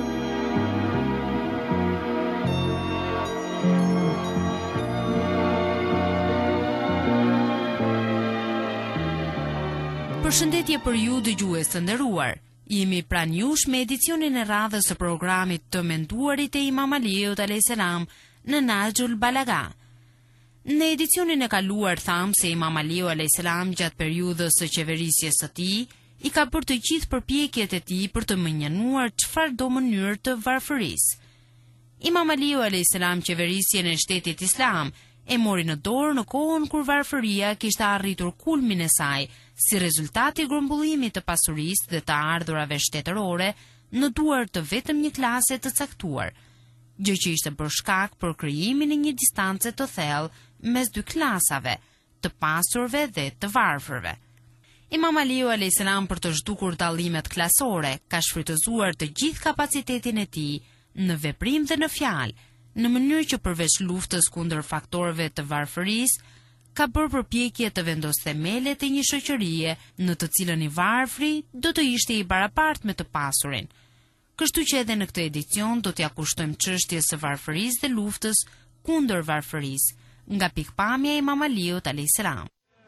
Përshëndetje për ju dëgjues të nderuar. Jemi pranë jush me edicionin e radhës së programit Të menduarit e Imam Aliut alayhis salam në Nahjul Balagha. Në edicionin e kaluar tham se Imam Aliu alayhis salam gjatë periudhës së qeverisjes së tij i ka bërë të gjithë përpjekjet e tij për të menjënuar çfarëdo mënyrë të varfërisë. Imam Aliu alayhis salam qeverisjen e shtetit islam e mori në dorë në kohën kur varfëria kishte arritur kulmin e saj, si rezultati i grumbullimit të pasurisë dhe të ardhurave shtetërore në duar të vetëm një klase të caktuar, gjë që ishte bërë shkak për krijimin e një distance të thellë mes dy klasave, të pasurve dhe të varfërve. Imam Aliu alayhis salam për të zhdukur dallimet klasore ka shfrytëzuar të gjithë kapacitetin e tij në veprim dhe në fjalë, në mënyrë që përveç luftës kundër faktorëve të varfërisë, ka bërë përpjekje të vendosë themelet e një shoqërie në të cilën i varfri do të ishte i barabartë me të pasurin. Kështu që edhe në këtë edicion do t'ja kushtojmë çështjes së varfërisë dhe luftës kundër varfërisë, nga pikpamja e Imam Aliut alayhis salam.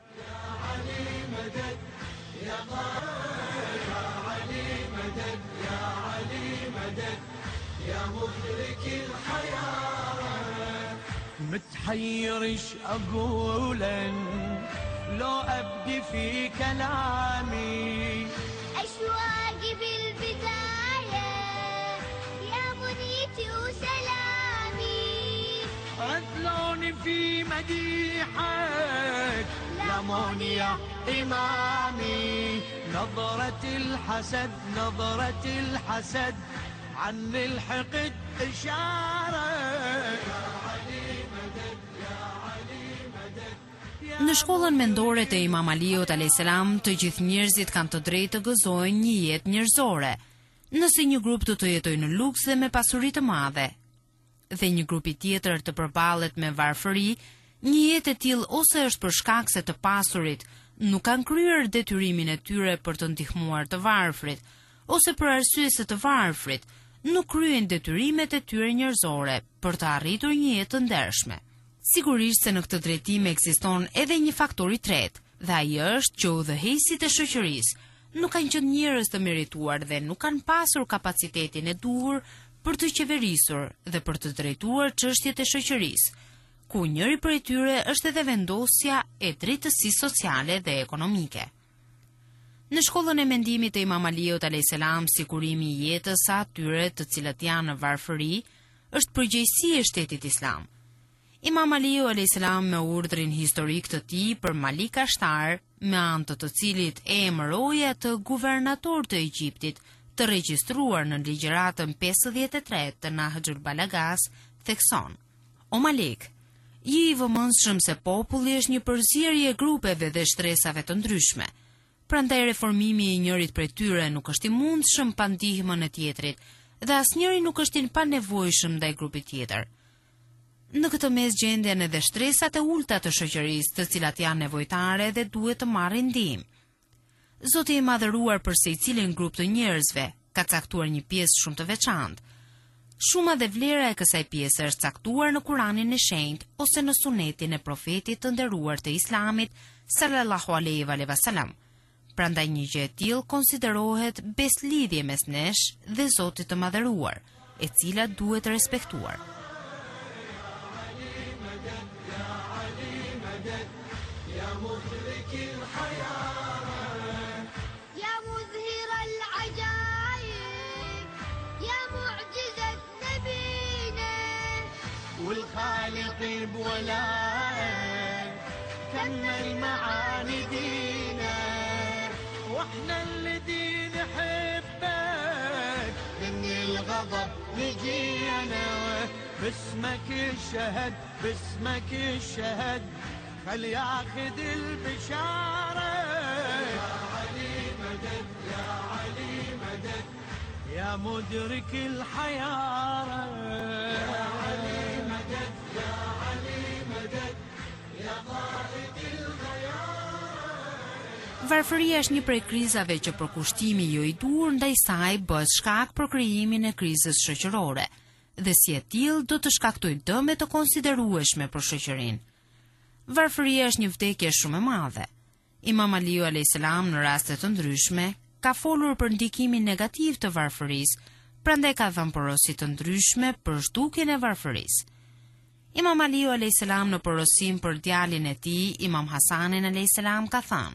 متحير ايش اقول لو ابدي في كلامي اشواقي بالبدايه يا منيتي وسلامي عدلوني في مديحك لموني يا امامي نظرة الحسد نظرة الحسد عن الحقد اشاره. Në shkollën mendore të Imam Aliut alayhis salam, të gjithë njerëzit kanë të drejtë të gëzojnë një jetë njerëzore, nëse një grup do të jetojë në luks dhe me pasuri të madhe, dhe një grupi tjetër të përballet me varfëri, një jetë e tillë ose është për shkak se të pasurit nuk kanë kryer detyrimin e tyre për të ndihmuar të varfrit, ose për arsye se të varfrit nuk kryejnë detyrimet e tyre njerëzore për të arritur një jetë të ndershme. Sigurisht se në këtë drejtim ekziston edhe një faktor i tretë, dhe ai është që udhëheqësit e shoqërisë nuk kanë qenë njerëz të merituar dhe nuk kanë pasur kapacitetin e duhur për të qeverisur dhe për të drejtuar çështjet e shoqërisë, ku njëri prej tyre është edhe vendosja e drejtësisë sociale dhe ekonomike. Në shkollën e mendimit të Imam Aliut alayhis salam, sigurimi i jetës së atyre të cilët janë në varfëri është përgjegjësi e shtetit islam. Imam Aliu alayhis salam me urdhrin historik të tij për Malik Ashtar, me anë të të cilit e emëroi atë guvernator të Egjiptit, të regjistruar në ligjëratën pesëdhjetë e tre të Nahjul Balaghas, thekson: O Malik, je i vëmendshëm se populli është një përzierje e grupeve dhe shtresave të ndryshme. Prandaj reformimi i njërit prej tyre nuk është i mundshëm pa ndihmën e tjetrit, dhe asnjëri nuk është i panevojshëm ndaj grupit tjetër. Në këtë mes gjenden edhe shtresat e ulta të shoqërisë, të cilat janë nevojtare dhe duhet të marrin ndihmë. Zoti i madhëruar për secilin grup të njerëzve ka caktuar një pjesë shumë të veçantë. Shuma dhe vlera e kësaj pjese është caktuar në Kuranin e Shenjtë ose në Sunetin e Profetit të nderuar të Islamit sallallahu alaihi wa sallam. Prandaj një gjë e tillë konsiderohet beslidhje mes nesh dhe Zotit të madhëruar, e cila duhet respektuar. والخالق بولائك كمل معاني دينا واحنا اللي نحبك من الغضب نجينا باسمك الشهد باسمك الشهد خل ياخذ البشارة يا علي مدد يا علي مدد يا مدرك الحيارة يا علي مدد يا علي مدد يا قائد الخيار. Varfëria është një prej krizave që përkushtimi jo i dur ndaj saj bëhet shkak për krijimin e krizës shoqërore, dhe si e tillë do të shkaktojë dëme të konsiderueshme për shoqërinë. Varfëria është një vdekje shumë e madhe. Imam Aliu alayhis salam në raste të ndryshme ka folur për ndikimin negativ të varfërisë, prandaj ka dhënë porosi të ndryshme për zhdukjen e varfërisë. Imam Aliu alayhis salam në porosim për djalin e tij, Imam Hasanin alayhis salam, ka thënë: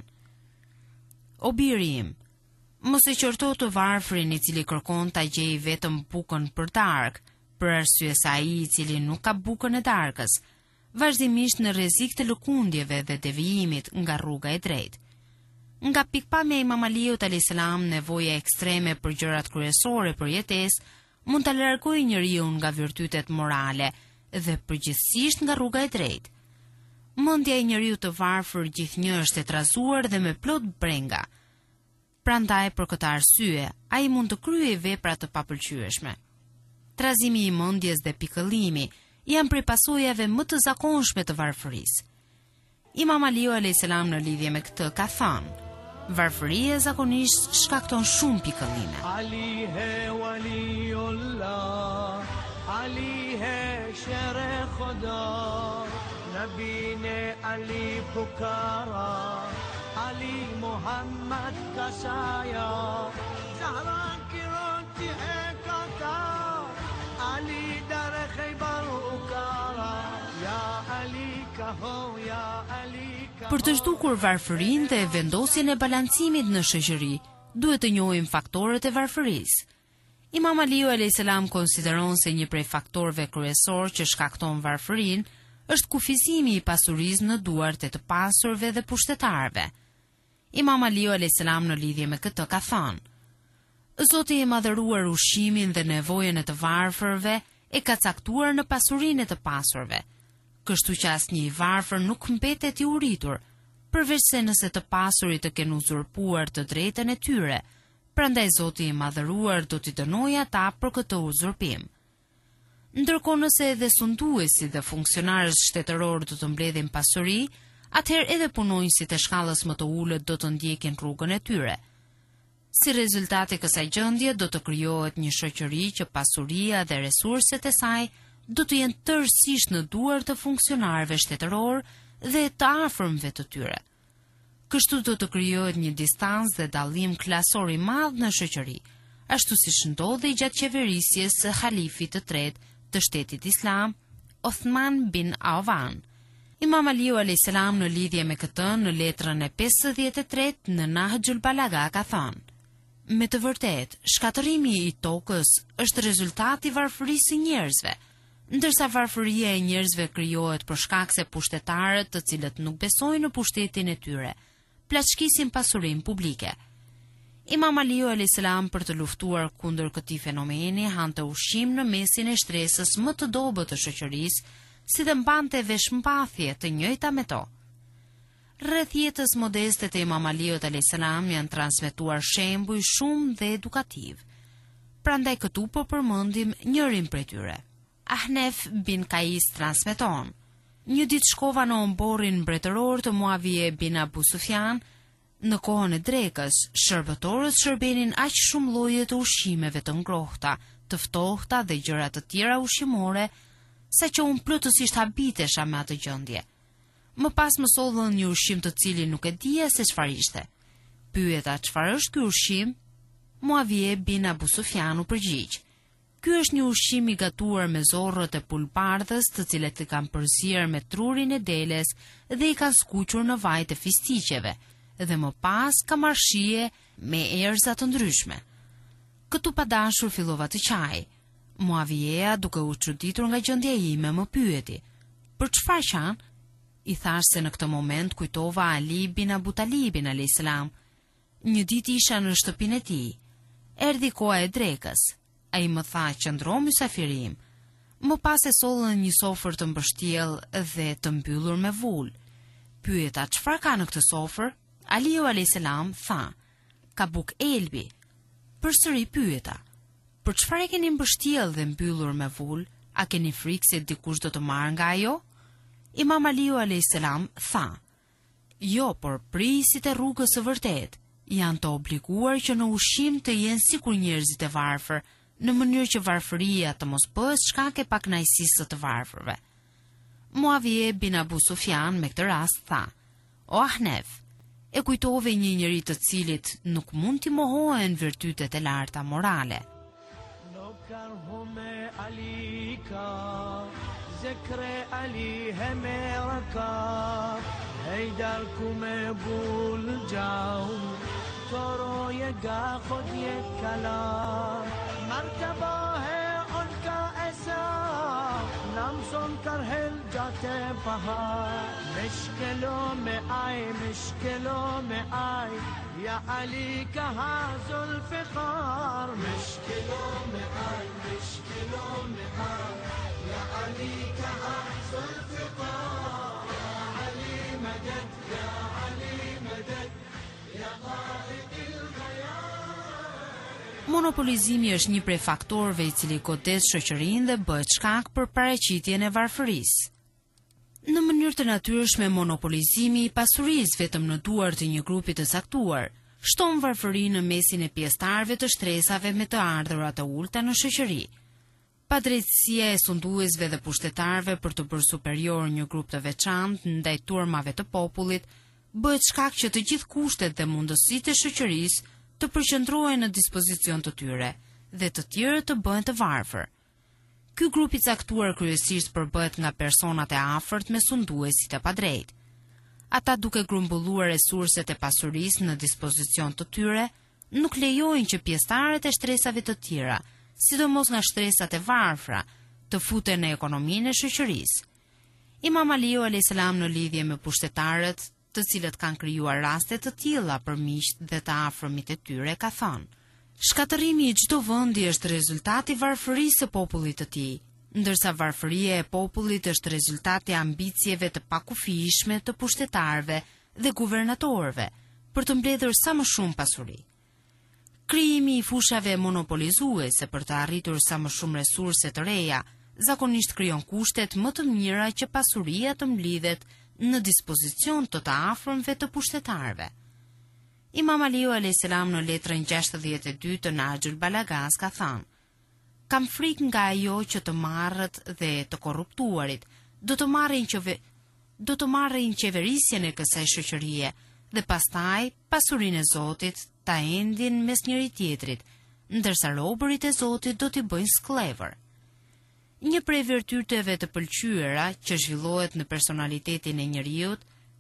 O biri im, mos e qorto të varfrin i cili kërkon ta gjejë vetëm bukën për darkë, për arsye se ai i cili nuk ka bukën e darkës, vazhdimisht në rrezik të lëkundjeve dhe devijimit nga rruga e drejtë. Nga pikpamja e Imam Aliut alayhis salam, nevoja ekstreme për gjërat kryesore për jetesë mund ta largojë njeriu nga virtytet morale dhe përgjithsisht nga rruga e drejtë. Mendja e njeriu të varfër gjithnjë është e trazuar dhe me plot brenga. Prandaj për këtë arsye, ai mund të kryejë vepra të papëlqyeshme. Trazimi i mendjes dhe pikëllimi janë prej pasojave më të zakonshme të varfërisë. Imam Aliu alayhis salam në lidhje me këtë ka thënë: varfëria zakonisht shkakton shumë pikëllime. Ali he waliullah, Ali he shere khuda, Nabi ne Ali pukara, Ali Muhammad ka saya, Zahra ki roti hai kata, Ali dar Khaybar ukara, ya Ali kaho ya Ali. Për të zhdukur varfërinë dhe vendosjen e balancimit në shoqëri, duhet të njohim faktorët e varfërisë. Imam Aliu alayhis salam konsideron se një prej faktorëve kryesor që shkakton varfërinë është kufizimi i pasurisë në duart e të pasurve dhe pushtetarëve. Imam Aliu alayhis salam në lidhje me këtë ka thënë: Zoti i madhëruar ushqimin dhe nevojën e të varfërve e ka caktuar në pasurinë e të pasurve. Kështu që asnjë i varfër nuk mbetet i uritur, përveç se nëse të pasurit të kenë uzurpuar të drejtën e tyre, prandaj Zoti i madhëruar do t'i dënojë ata për këtë uzurpim. Ndërkohë nëse edhe sunduesi dhe funksionarët shtetëror do të mbledhin pasuri, atëherë edhe punonjësit e shkallës më të ulët do të ndjekin rrugën e tyre. Si rezultat i kësaj gjendje do të krijohet një shoqëri që pasuria dhe resurset e saj do të jenë tërësisht në duar të funksionarëve shtetëror dhe të afërmve të tyre. Kështu do të krijohet një distancë dhe dallim klasor i madh në shoqëri, ashtu siç ndodhi gjatë qeverisjes së halifit të tretë të shtetit islam, Othman bin Affan. Imam Aliu alayhis salam në lidhje me këtë në letrën e pesëdhjetë e tretë në Nahjul Balaga ka thënë: Me të vërtetë, shkatërimi i tokës është rezultati i varfërisë së njerëzve, ndërsa varfëria e njerëzve krijohet për shkak se pushtetarët, të cilët nuk besojnë në pushtetin e tyre, plaçkisin pasurinë publike. Imam Aliu alayhis salam për të luftuar kundër këtij fenomeni hante ushqim në mesin e shtresës më të dobët të shoqërisë si dhe mbante veshmbathje të njëjta me to. Rreth jetës modeste të Imam Aliut alayhis salam janë transmetuar shembuj shumë dhe edukativ. Prandaj këtu po përmendim njërin prej tyre. Ahnef bin Kais transmeton: një ditë shkova në omborin mbretëror të Muavije bin Abu Sufjan. Në kohën e drekës, shërbëtorët shërbenin aq shumë lloje të ushqimeve të ngrohta, të ftohta dhe gjëra të tjera ushqimore, sa që unë plotësisht habitesha me atë gjendje. Më pas më sollën një ushqim të cilin nuk e dija se çfarë ishte. Pyeta çfarë është ky ushqim? Muavije bin Abu Sufjan u përgjigj: ky është një ushqim i gatuar me zorrët e pulpardhës, të cilët i kanë përzierë me trurin e deles dhe i kanë skuqur në vaj të fistiqeve, dhe më pas ka marrë shije me erza të ndryshme. Këtu pa dashur fillova të qaj. Muavija, duke u çuditur nga gjendja ime, më pyeti: për çfarë qan? I thash se në këtë moment kujtova Ali bin Abu Talibin alayhis salam. Një ditë isha në shtëpinë e tij. Erdhi koha e drekës. Ai më tha: qëndro mysafirim. Më pas e sollën një sofër të mbështjell dhe të mbyllur me vull. Pyeta: çfarë ka në këtë sofër? Aliu alayhis salam tha: ka buk elbi. Përsëri pyeta: për çfarë e keni mbështjell dhe mbyllur me vull? A keni frikë se dikush do të marrë nga ajo? Imam Aliu alayhis salam tha: jo, por prisit e rrugës së vërtet janë të obliguar që në ushqim të jenë sikur njerëzit e varfër, në mënyrë që varfëria të mos bëhet shkak e pakënaqësisë të varfërve. Muavije bin Abu Sufjan me këtë rast tha: o Ahnef, e kujtove një njeri të cilit nuk mund t'i mohohen virtytet e larta morale. ذکر علی ہے میرا کار حیدر کو میں بھول جاؤں تو روئےگا خود یہ کلام مرتبہ ہے ان کا ایسا نام سن کر ہل جاتے پہاڑ مشکلوں میں آئے مشکلوں میں آئے یا علی کہاں ذوالفقار مشکلوں میں آئے مشکلوں میں آئے یا علی کہاں ذوالفقار یا علی مدد یا علی مدد یا قائد الغیار. Monopolizimi është një prej faktorëve i cili godet shoqërinë dhe bëhet shkak për paraqitjen e varfërisë. Në mënyrë të natyrshme, monopolizimi i pasurisë vetëm në duar të një grupi të caktuar shton varfërinë në mesin e pjesëtarëve të shtresave me të ardhurat të ulta në shoqëri. Padrejtësia e sunduesve dhe pushtetarëve për të bërë superior një grup të veçantë ndaj turmave të popullit bëhet shkak që të gjithë kushtet dhe mundësitë e shoqërisë të përqendrohen në dispozicion të tyre dhe të tjerë të bëhen të varfër. Ky grup i caktuar kryesisht përbëhet nga personat e afërt me sunduesit e padrejtë. Ata, duke grumbulluar resurset e pasurisë në dispozicion të tyre, nuk lejojnë që pjesëtarët e shtresave të tjera, sidomos nga shtresat e varfra, të futen në ekonominë e shoqërisë. Imam Aliu alayhis salam në lidhje me pushtetarët, të cilët kanë krijuar raste të tilla për miqt dhe të afërmit e tyre, ka thënë: shkatërrimi i çdo vendi është rezultati i varfërisë së popullit të tij, ndërsa varfëria e popullit është rezultati i ambicieve të pakufijshme të pushtetarëve dhe guvernatorëve për të mbledhur sa më shumë pasuri. Krijimi i fushave monopolizuese për të arritur sa më shumë resurse të reja zakonisht krijon kushtet më të mira që pasuria të mblidhet në dispozicion të të afërmve të pushtetarëve. Imam Aliu alayhis salam në letrën gjashtëdhjetë e dy të Nahjul Balagas ka thënë: kam frikë nga ajo që të marrët dhe të korruptuarit do të marrin qeve, do të marrin qeverisjen e kësaj shoqërie dhe pastaj pasurinë e Zotit ta endin mes njëri tjetrit, ndërsa robërit e Zotit do t'i bëjnë skllëvër. Një prej virtyteve të pëlqyera që zhvillohet në personalitetin e njeriut,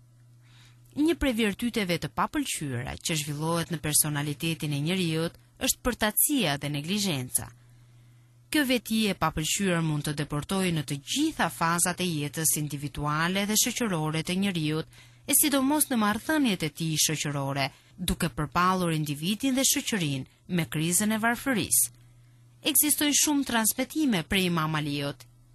një prej virtyteve të papëlqyera që zhvillohet në personalitetin e njeriut është përtatësia dhe neglizhenca. Kjo veti e papëlqyer mund të deportojë në të gjitha fazat e jetës individuale dhe shoqërore të njeriut, e sidomos në marrëdhëniet e tij shoqërore, duke përballur individin dhe shoqërinë me krizën e varfërisë. Ekzistojnë shumë transmetime prej Imam Aliut,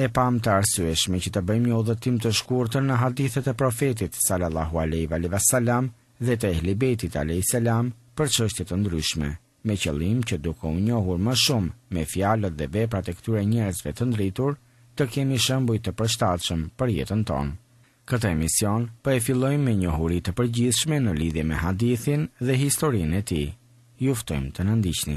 E pam të arsyeshme që të bëjmë një udhëtim të shkurtër në hadithet e profetit sallallahu alaihi wasallam dhe të ehli bejtit alaihi salam për çështje të ndryshme, me qëllim që duke u njohur më shumë me fjalët dhe veprat e këtyre njerëzve të ndritur, të kemi shembuj të përshtatshëm për jetën tonë. Këtë emision po e fillojmë me njohuri të përgjithshme në lidhje me hadithin dhe historinë e tij. Ju ftojmë të na ndiqni.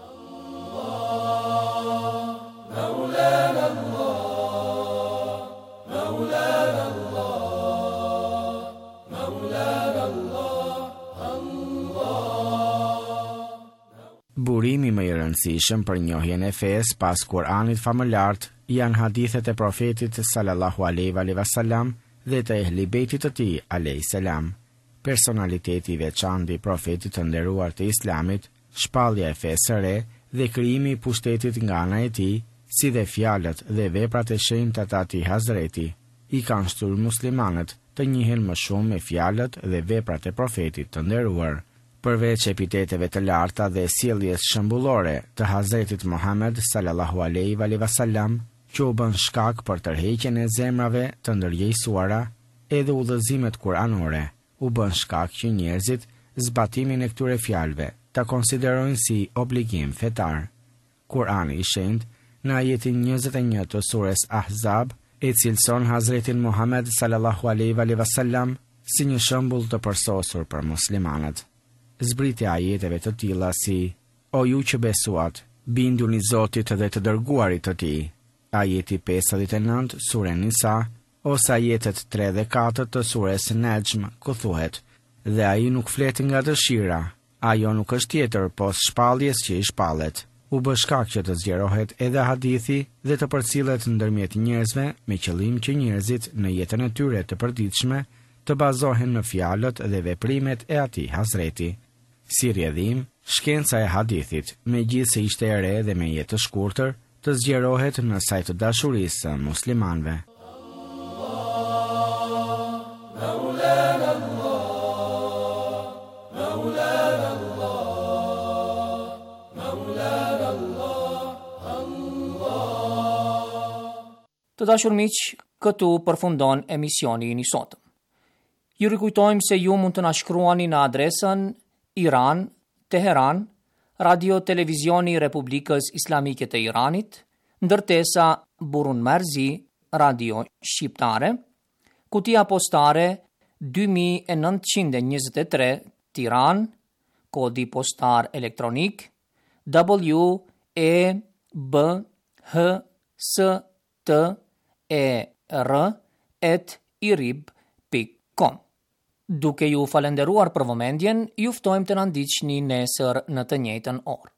Burimi më i rëndësishëm për njohjen e fesë pas Kur'anit famëlart janë hadithet e profetit sallallahu alaihi wasallam dhe të ehli bejtit të tij alayhi salam. Personaliteti i veçantë i profetit të nderuar të Islamit, shpallja e fesë së re dhe krijimi i pushtetit nga ana e tij, si dhe fjalët dhe veprat e shenjta të atij Hazreti, i kanë shtruar muslimanët të njihen më shumë me fjalët dhe veprat e profetit të nderuar. Përveç epiteteve të larta dhe sjelljes shembullore të Hazretit Muhammed sallallahu alaihi wasallam, që u bën shkak për tërheqjen e zemrave të ndërgjegjësuara, edhe udhëzimet kuranore u bën shkak që njerëzit zbatimin e këtyre fjalëve ta konsiderojnë si obligim fetar. Kurani i shenjtë në ajetin njëzet e një të sures Ahzab e cilëson Hazretin Muhammed sallallahu alaihi wasallam si një shembull të përsosur për muslimanët. Zbritja ajeteve të tilla si: O ju që besuat, binduni Zotit dhe të dërguarit të tij. Ajeti pesëdhjetë e nëntë sure Nisa, ose ajetet tre dhe katër të sures Nejm, ku thuhet: Dhe ai nuk flet nga dëshira, ajo nuk është tjetër pos shpalljes që i shpallet. U bë shkak që të zgjerohet edhe hadithi dhe të përcillet ndërmjet njerëzve me qëllim që njerëzit në jetën e tyre të përditshme të bazohen në fjalët dhe veprimet e atij Hazreti. Si rrjedhim, shkenca e hadithit, megjithse ishte e re dhe me jetë të shkurtër, të zgjerohet në sajt të dashurisë së muslimanëve. Të dashur miq, këtu përfundon emisioni i sotëm. Ju rikujtojmë se ju mund të na shkruani në adresën Iran, Teheran, Radio Televizioni i Republikës Islamike të Iranit, ndërtesa Burun Marzi, Radio Shqiptare, kutia postare dy mijë e nëntëqind e njëzet e tre, Tiranë, kodi postar elektronik W E B H S T E R at irib pikë com. Duke ju falenderuar për vëmendjen, ju ftojmë të na ndiqni nesër në të njëjtën orë.